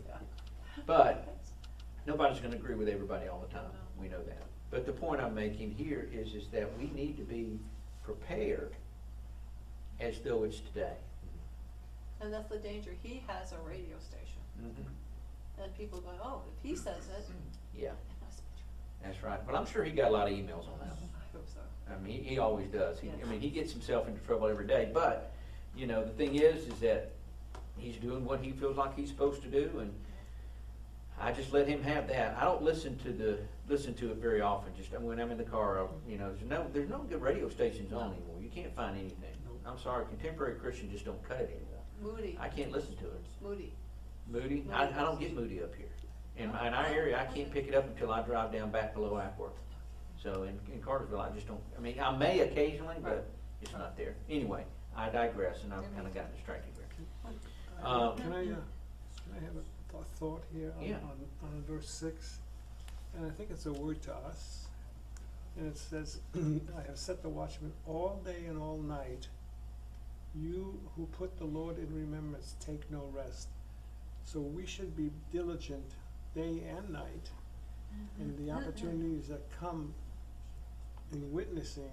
But nobody's going to agree with everybody all the time. We know that. But the point I'm making here is, is that we need to be prepared as though it's today. And that's the danger. He has a radio station. Mm-hmm. And people go, oh, if he says it, Yeah, it must be true. that's right. But I'm sure he got a lot of emails on that one. I hope so. I mean, he, he always does. He, Yes. I mean, he gets himself into trouble every day. But, you know, the thing is, is that he's doing what he feels like he's supposed to do, and I just let him have that. I don't listen to the listen to it very often. Just when I'm in the car, I'll, you know, there's no there's no good radio stations on anymore. You can't find anything. I'm sorry, contemporary Christian just don't cut it anymore. Moody. I can't listen to it. Moody. Moody, I, I don't get Moody up here. In, my, in our area, I can't pick it up until I drive down back below Ackworth. So in, in Cartersville, I just don't, I mean, I may occasionally, but it's not there. Anyway, I digress, and I've kind of gotten distracted here. Um, Can I, uh, can I have a th- thought here on, Yeah. on, on verse six? And I think it's a word to us. And it says, I have set the watchman all day and all night. You who put the Lord in remembrance, take no rest. So we should be diligent day and night in the opportunities that come in witnessing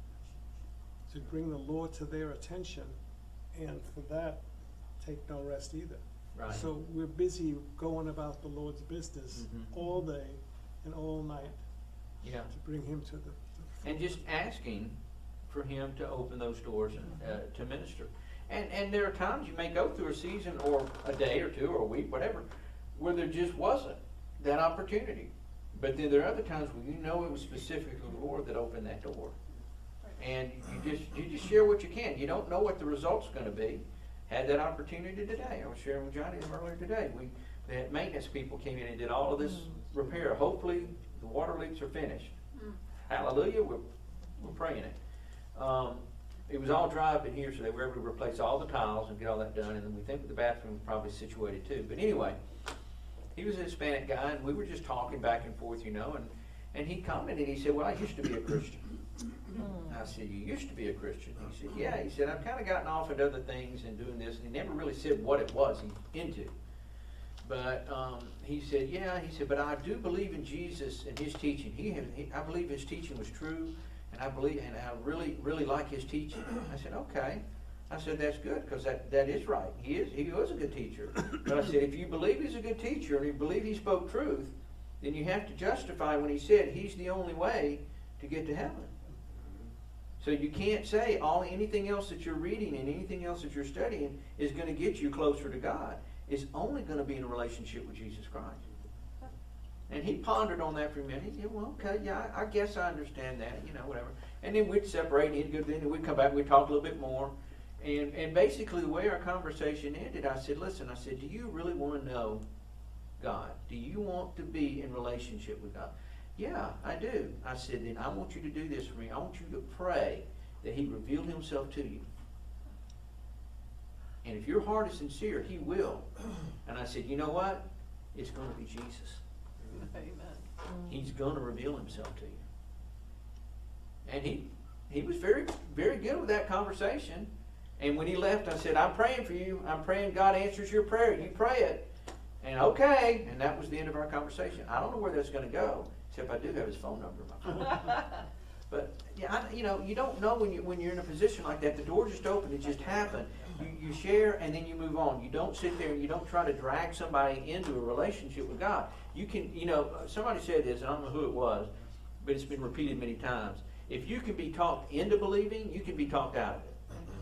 to bring the Lord to their attention, and for that, take no rest either. Right. So we're busy going about the Lord's business Mhm. all day and all night Yeah. to bring him to the. the And just asking for him to open those doors and, uh, to minister. And, and there are times you may go through a season or a day or two or a week, whatever, where there just wasn't that opportunity. But then there are other times where you know it was specifically the Lord that opened that door. And you just you just share what you can. You don't know what the result's going to be. Had that opportunity today. I was sharing with Johnny earlier today. We they had maintenance people came in and did all of this repair. Hopefully the water leaks are finished. Mm. Hallelujah. We're, we're praying it. Um, it was all dry up in here, so they were able to replace all the tiles and get all that done. And then we think the bathroom was probably situated too. But anyway, he was a Hispanic guy, and we were just talking back and forth, you know. And, and he commented, he said, well, I used to be a Christian. I said, you used to be a Christian? He said, yeah. He said, I've kind of gotten off into other things and doing this. And he never really said what it was he's into. But um, he said, yeah. He said, but I do believe in Jesus and his teaching. He, he I believe his teaching was true. And I believe, and I really, really like his teaching. I said, okay. I said, that's good, because that, that is right. He is he was a good teacher. But I said, if you believe he's a good teacher and you believe he spoke truth, then you have to justify when he said he's the only way to get to heaven. So you can't say all anything else that you're reading and anything else that you're studying is going to get you closer to God. It's only going to be in a relationship with Jesus Christ. And he pondered on that for a minute. He said, well, okay, yeah, I, I guess I understand that, you know, whatever. And then we'd separate, and he'd go, then we'd come back, we'd talk a little bit more. And, and basically the way our conversation ended, I said, listen, I said, do you really want to know God? Do you want to be in relationship with God? Yeah, I do. I said, then I want you to do this for me. I want you to pray that he reveal himself to you. And if your heart is sincere, he will. And I said, you know what? It's going to be Jesus. Amen. He's going to reveal himself to you. And he he was very, very good with that conversation. And when he left, I said, I'm praying for you. I'm praying God answers your prayer. You pray it. And okay. And that was the end of our conversation. I don't know where that's going to go, except I do have his phone number in my phone. But, yeah, I, you know, you don't know when, you, when you're in a position like that. The door just opened. It just happened. You, you share, and then you move on. You don't sit there and you don't try to drag somebody into a relationship with God. You can, you know, somebody said this, and I don't know who it was, but it's been repeated many times. If you can be talked into believing, you can be talked out of it.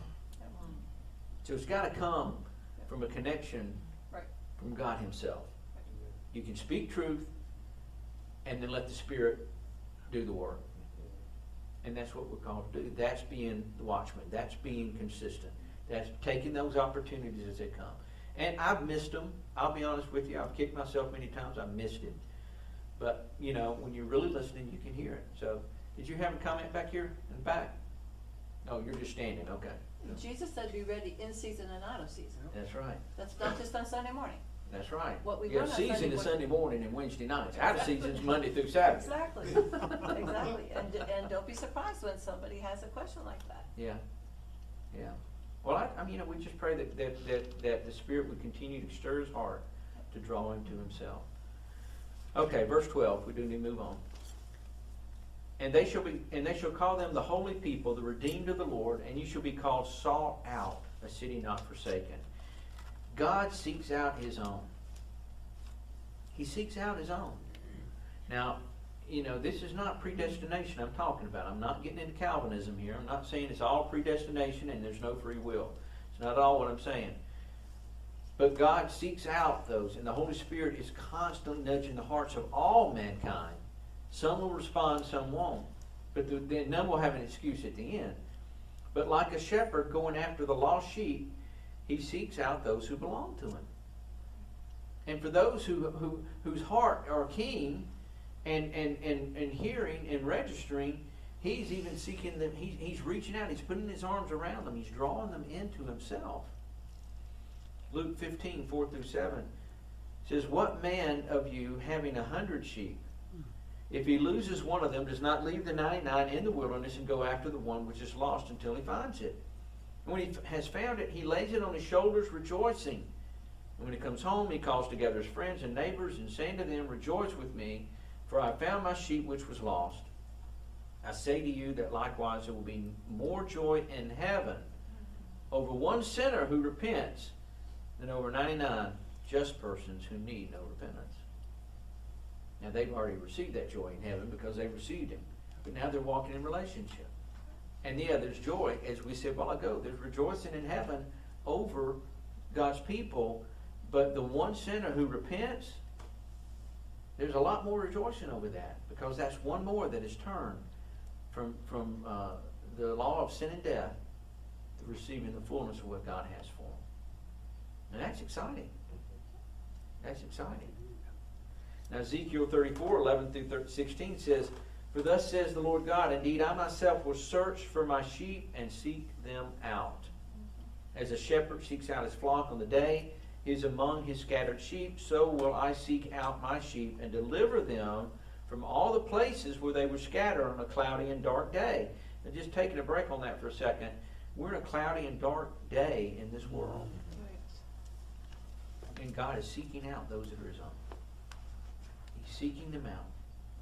So it's got to come from a connection Right. from God himself. You can speak truth and then let the Spirit do the work. And that's what we're called to do. That's being the watchman. That's being consistent. That's taking those opportunities as they come. And I've missed them. I'll be honest with you. I've kicked myself many times. I've missed it. But, you know, when you're really listening, you can hear it. So, did you have a comment back here in the back? Oh, you're just standing, okay. Jesus said be ready in season and out of season. That's right. That's not just on Sunday morning. That's right. What we Yeah, learn on season Sunday is morning- Sunday morning and Wednesday nights. Out of Exactly. season's Monday through Saturday. Exactly, exactly. And, and don't be surprised when somebody has a question like that. Yeah, yeah. Well, I, I mean, you know, we just pray that, that, that, that the Spirit would continue to stir his heart to draw him to himself. Okay, verse twelve, we do need to move on. And they shall be, and they shall call them the holy people, the redeemed of the Lord, and you shall be called sought out, a city not forsaken. God seeks out his own. He seeks out his own. Now, you know, this is not predestination I'm talking about. I'm not getting into Calvinism here. I'm not saying it's all predestination and there's no free will. It's not at all what I'm saying. But God seeks out those, and the Holy Spirit is constantly nudging the hearts of all mankind. Some will respond, some won't. But the, the, none will have an excuse at the end. But like a shepherd going after the lost sheep, he seeks out those who belong to him. And for those who, who whose heart are keen and, and, and, and hearing and registering, he's even seeking them. He's, he's reaching out. He's putting his arms around them. He's drawing them into himself. Luke fifteen, four through seven says, what man of you having a hundred sheep, if he loses one of them, does not leave the ninety-nine in the wilderness and go after the one which is lost until he finds it? And when he has found it, he lays it on his shoulders, rejoicing. And when he comes home, he calls together his friends and neighbors and saying to them, rejoice with me, for I found my sheep which was lost. I say to you that likewise there will be more joy in heaven over one sinner who repents than over ninety-nine just persons who need no repentance. Now they've already received that joy in heaven because they've received him. But now they're walking in relationship. And yeah, there's joy, as we said a while ago. There's rejoicing in heaven over God's people. But the one sinner who repents, there's a lot more rejoicing over that, because that's one more that is turned from, from uh, the law of sin and death to receiving the fullness of what God has for them. And that's exciting. That's exciting. Now Ezekiel thirty-four, eleven through sixteen says, for thus says the Lord God, indeed I myself will search for my sheep and seek them out. As a shepherd seeks out his flock on the day he is among his scattered sheep, so will I seek out my sheep and deliver them from all the places where they were scattered on a cloudy and dark day. And just taking a break on that for a second, we're in a cloudy and dark day in this world. And God is seeking out those that are his own. He's seeking them out.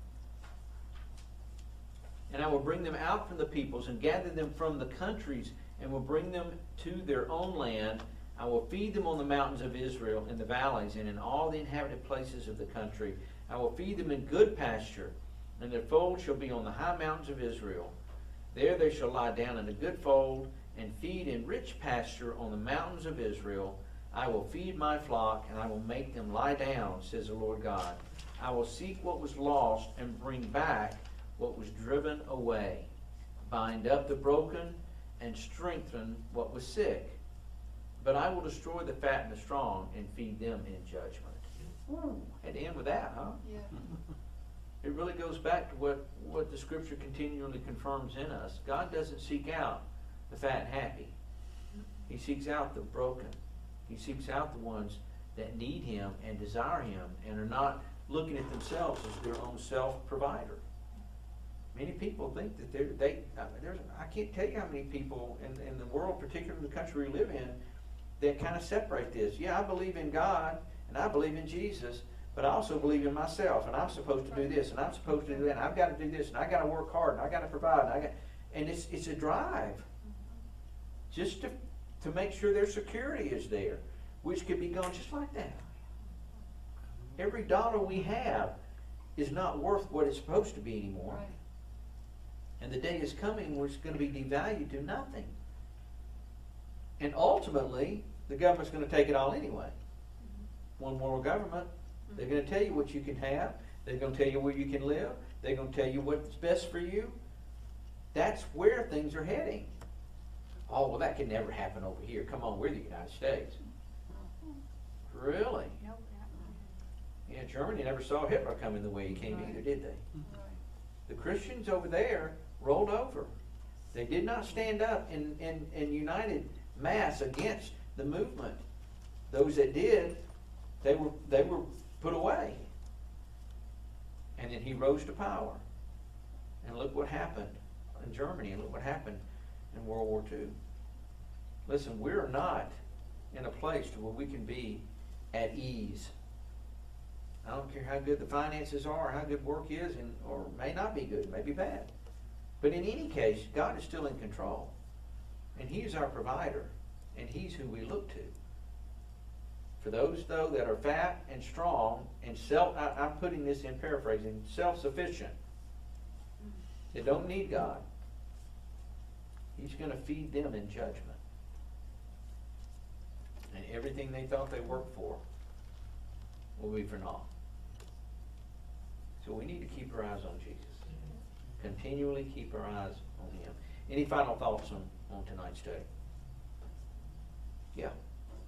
And I will bring them out from the peoples and gather them from the countries and will bring them to their own land. I will feed them on the mountains of Israel, in the valleys, and in all the inhabited places of the country. I will feed them in good pasture, and their fold shall be on the high mountains of Israel. There they shall lie down in a good fold, and feed in rich pasture on the mountains of Israel. I will feed my flock, and I will make them lie down, says the Lord God. I will seek what was lost and bring back what was driven away. Bind up the broken and strengthen what was sick. But I will destroy the fat and the strong and feed them in judgment. Ooh, had to end with that, huh? Yeah. It really goes back to what, what the Scripture continually confirms in us. God doesn't seek out the fat and happy. He seeks out the broken. He seeks out the ones that need him and desire him and are not looking at themselves as their own self-provider. Many people think that they're, they, uh, there's, I can't tell you how many people in, in the world, particularly the country we live in, that kind of separate this. Yeah, I believe in God, and I believe in Jesus, but I also believe in myself, and I'm supposed to do this, and I'm supposed to do that, and I've got to do this, and I've got to work hard, and I've got to provide, and I got, and it's, it's a drive just to, to make sure their security is there, which could be gone just like that. Every dollar we have is not worth what it's supposed to be anymore. Right. And the day is coming where it's going to be devalued to nothing. And ultimately, the government's going to take it all anyway. One world government. They're going to tell you what you can have. They're going to tell you where you can live. They're going to tell you what's best for you. That's where things are heading. Oh, well, that can never happen over here. Come on, we're the United States. Really? Nope. Yeah, Germany never saw Hitler coming the way he came either, did they? Right. The Christians over there rolled over. They did not stand up in, in, in united mass against the movement. Those that did, they were they were put away. And then he rose to power. And look what happened in Germany, and look what happened in World War Two. Listen, we're not in a place to where we can be at ease. I don't care how good the finances are, or how good work is, and or may not be good, may be bad. But in any case, God is still in control. And He is our provider, and He's who we look to. For those, though, that are fat and strong and self, I, I'm putting this in paraphrasing, self-sufficient, they don't need God, He's going to feed them in judgment. And everything they thought they worked for will be for naught. So we need to keep our eyes on Jesus. Continually keep our eyes on Him. Any final thoughts on, on tonight's study? Yeah.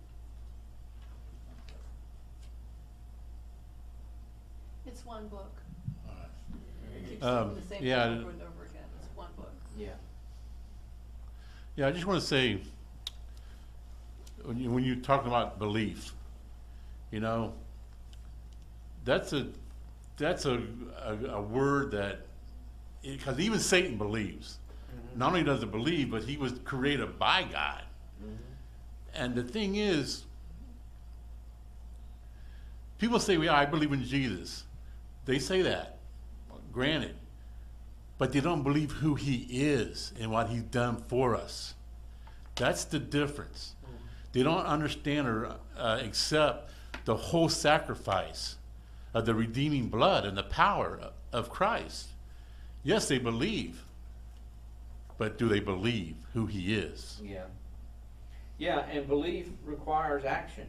It's one book. It keeps Um, saying the same yeah. thing over and over again. It's one book. Yeah. Yeah, I just want to say, when you, when you talk about belief, you know, that's a that's a a, a word that, because even Satan believes. Mm-hmm. Not only does it believe, but he was created by God. Mm-hmm. And the thing is, people say, "Well, I believe in Jesus." They say that, granted, but they don't believe who He is and what He's done for us. That's the difference. They don't understand or uh, accept the whole sacrifice of the redeeming blood and the power of Christ. Yes, they believe, but do they believe who He is? Yeah. Yeah, and belief requires action.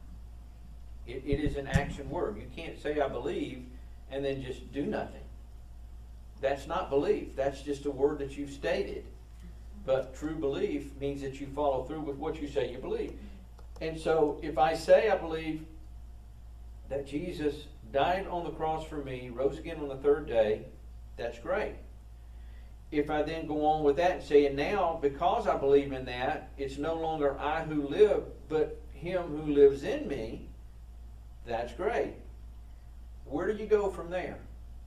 It, it is an action word. You can't say I believe and then just do nothing. That's not belief. That's just a word that you've stated. But true belief means that you follow through with what you say you believe. And so if I say I believe that Jesus died on the cross for me, rose again on the third day, that's great. If I then go on with that and say, and now because I believe in that, it's no longer I who live, but Him who lives in me, that's great. Where do you go from there?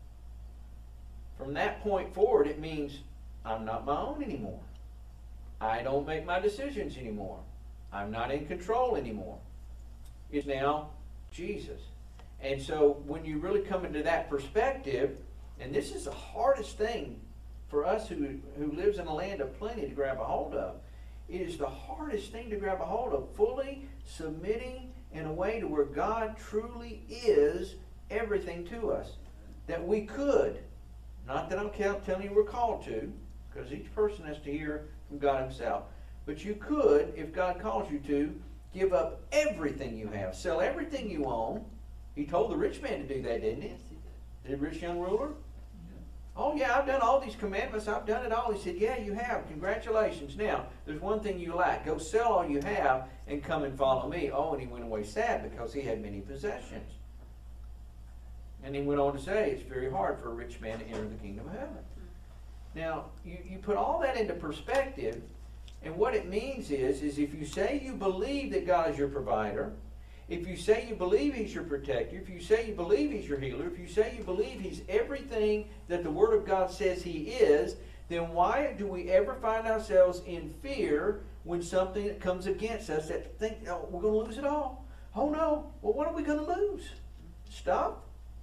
From that point forward, it means I'm not my own anymore. I don't make my decisions anymore. I'm not in control anymore. It's now Jesus. And so when you really come into that perspective, and this is the hardest thing for us who, who lives in a land of plenty to grab a hold of, it is the hardest thing to grab a hold of, fully submitting in a way to where God truly is everything to us. That we could, not that I'm telling you we're called to, because each person has to hear from God Himself, but you could, if God calls you to, give up everything you have, sell everything you own. He told the rich man to do that, didn't He? Yes, He did. The rich young ruler? Oh yeah, I've done all these commandments, I've done it all. He said, yeah, you have. Congratulations. Now, there's one thing you lack. Go sell all you have and come and follow me. Oh, and he went away sad because he had many possessions. And he went on to say, it's very hard for a rich man to enter the kingdom of heaven. Now, you, you put all that into perspective, and what it means is, is if you say you believe that God is your provider, if you say you believe He's your protector, if you say you believe He's your healer, if you say you believe He's everything that the Word of God says He is, then why do we ever find ourselves in fear when something that comes against us that think, oh, we're going to lose it all? Oh no, well what are we going to lose? Stuff?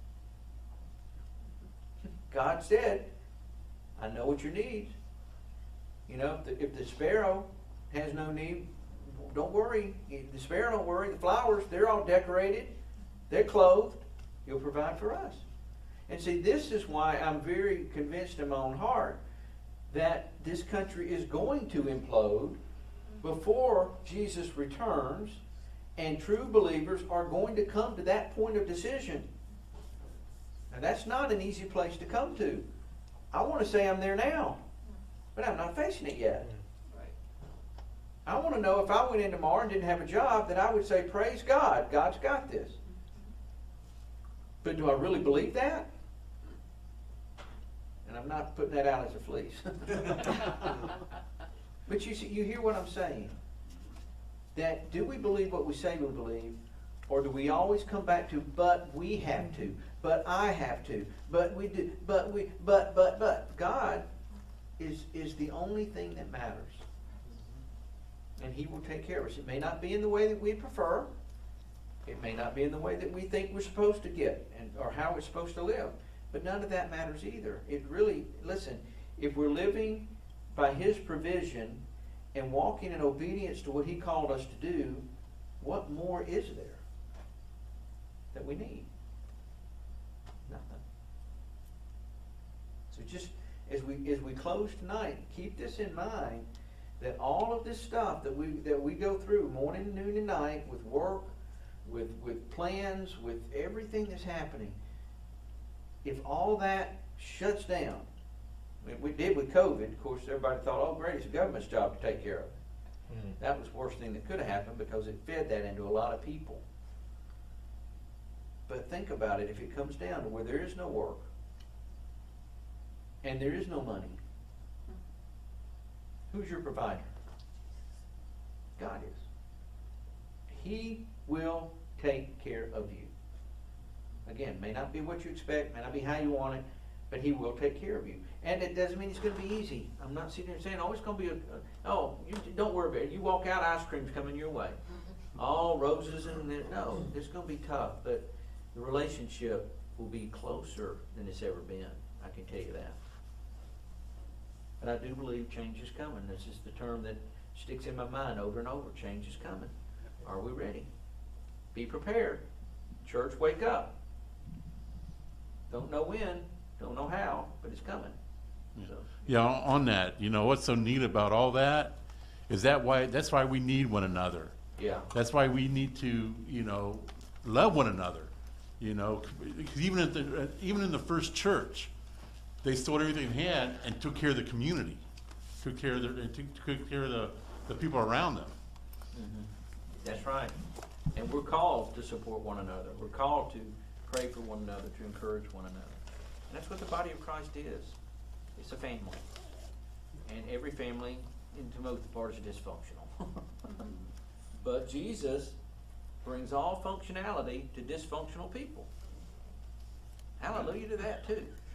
God said, I know what your needs. You know, if the, if the sparrow has no need, don't worry. The sparrow don't worry. The flowers, they're all decorated. They're clothed. He'll provide for us. And see, this is why I'm very convinced in my own heart that this country is going to implode before Jesus returns, and true believers are going to come to that point of decision. Now, that's not an easy place to come to. I want to say I'm there now, but I'm not facing it yet. Right. I want to know if I went in tomorrow and didn't have a job, that I would say, praise God, God's got this. But do I really believe that? And I'm not putting that out as a fleece. But you see, you hear what I'm saying? That do we believe what we say we believe, or do we always come back to, but we have to, but I have to, but we do, but we, but, but, but. God is, is the only thing that matters. And He will take care of us. It may not be in the way that we prefer. It may not be in the way that we think we're supposed to get, and or how we're supposed to live. But none of that matters either. It really, listen, if we're living by His provision and walking in obedience to what He called us to do, what more is there that we need? Nothing. So just as we as we close tonight, keep this in mind, that all of this stuff that we that we go through morning, noon, and night with work, with with plans, with everything that's happening, if all that shuts down, I mean, we did with COVID, of course, everybody thought, oh great, it's the government's job to take care of it. Mm. That was the worst thing that could have happened, because it fed that into a lot of people. But think about it, if it comes down to where there is no work, and there is no money, who's your provider? God is. He will take care of you. Again, may not be what you expect, may not be how you want it, but He will take care of you. And it doesn't mean it's going to be easy. I'm not sitting here saying, oh, it's going to be a, a oh, you, don't worry about it. You walk out, ice cream's coming your way. All roses and, no, it's going to be tough, but the relationship will be closer than it's ever been. I can tell you that. But I do believe change is coming. This is the term that sticks in my mind over and over. Change is coming. Are we ready? Be prepared. Church, wake up. Don't know when, don't know how, but it's coming. So. Yeah, on that, you know, what's so neat about all that is that why that's why we need one another. Yeah. That's why we need to, you know, love one another. You know, because even at the even in the first church, they sold everything they had and took care of the community, took care of the took, took care of the, the people around them. Mm-hmm. That's right. And we're called to support one another. We're called to pray for one another, to encourage one another. And that's what the body of Christ is. It's a family. And every family, to most part, is dysfunctional. But Jesus brings all functionality to dysfunctional people. Hallelujah to that, too.